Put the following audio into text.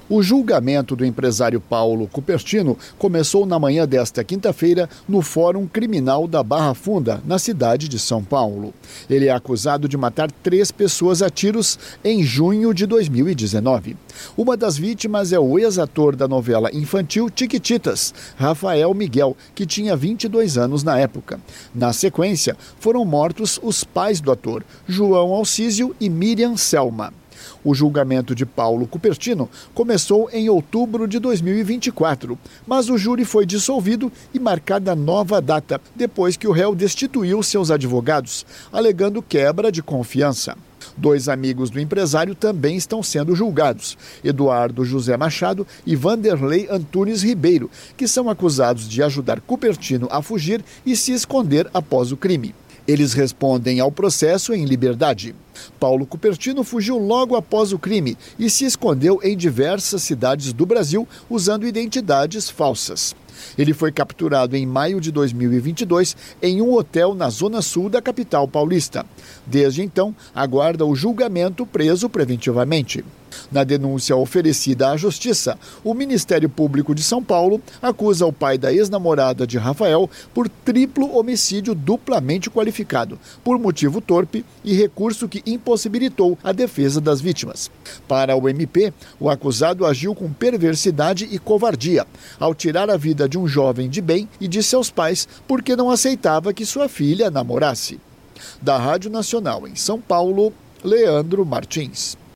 O julgamento do empresário Paulo Cupertino começou na manhã desta quinta-feira no Fórum Criminal da Barra Funda, na cidade de São Paulo. Ele é acusado de matar 3 pessoas a tiros em junho de 2019. Uma das vítimas é o ex-ator da novela infantil Chiquititas, Rafael Miguel, que tinha 22 anos na época. Na sequência, foram mortos os pais do ator, João Alcísio e Miriam Selma. O julgamento de Paulo Cupertino começou em outubro de 2024, mas o júri foi dissolvido e marcada nova data, depois que o réu destituiu seus advogados, alegando quebra de confiança. 2 amigos do empresário também estão sendo julgados, Eduardo José Machado e Vanderlei Antunes Ribeiro, que são acusados de ajudar Cupertino a fugir e se esconder após o crime. Eles respondem ao processo em liberdade. Paulo Cupertino fugiu logo após o crime e se escondeu em diversas cidades do Brasil usando identidades falsas. Ele foi capturado em maio de 2022 em um hotel na zona sul da capital paulista. Desde então, aguarda o julgamento preso preventivamente. Na denúncia oferecida à Justiça, o Ministério Público de São Paulo acusa o pai da ex-namorada de Rafael por triplo homicídio duplamente qualificado, por motivo torpe e recurso que impossibilitou a defesa das vítimas. Para o MP, o acusado agiu com perversidade e covardia, ao tirar a vida de um jovem de bem e de seus pais porque não aceitava que sua filha namorasse. Da Rádio Nacional em São Paulo, Leandro Martins.